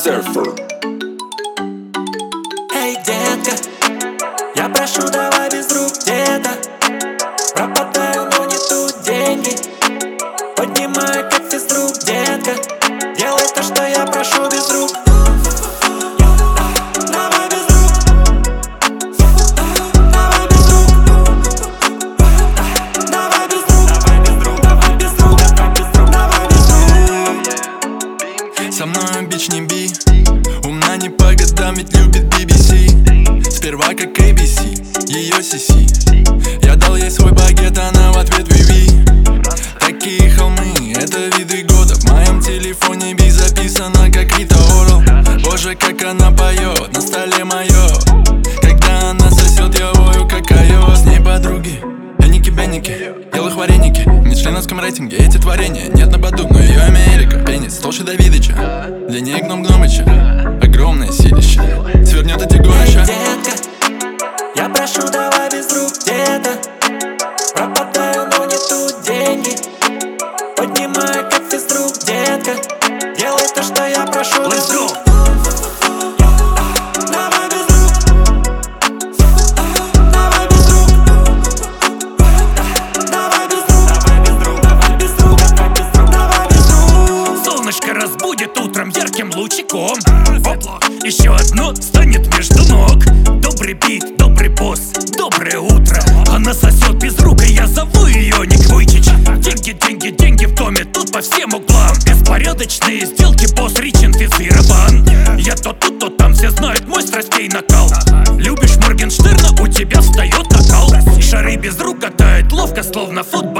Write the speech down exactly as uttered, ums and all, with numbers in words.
Surfer. Эй, детка, я прошу, давай без рук где-то. Пропадаю, но не тут деньги. Поднимай, как физрук, детка. Делай то, что я прошу без рук. Давай без рук. Давай без рук. Давай без рук. Давай без рук. Давай без рук. Давай без рук. Со мной бич не би. Умна не по годам, ведь любит би би си. Сперва как эй би си, ее си си. Я дал ей свой багет, она в ответ ви-ви. Такие холмы, это виды года. В моем телефоне би записано как Рита Ора. Боже, как она поет, на столе мое. Когда она сосет, я вою как айо. С ней подруги, эники-бенники, ел их вареники. Не в членовском рейтинге эти творения. Нет на Баду, но ее Америка. Пенис толще Давидыча, длиннее гном Гномыча. Огромное силище, свернет эти горища. Детка, я прошу, давай без рук где-то. Пропадаю, но не тут деньги. Поднимай, как физрук, детка. Делай то, что я прошу без рук. Давай без рук. Давай без рук. Давай без рук. Давай без рук. Давай без рук. Давай без рук. Давай без рук. Солнышко разбудит утром ярким лучиком. Оп, еще одно станет между ног. Добрый бит, добрый босс, доброе утро. Она сосет без рук, и я зову ее Ник Вуйчич. Деньги, деньги, деньги в доме, тут по всем углам. Беспорядочные сделки, босс Ричин, Физбирабан. Я то тут, то там, все знают мой страстей накал. Любишь Моргенштерна, у тебя встает накал. Шары без рук катает ловко, словно футбол.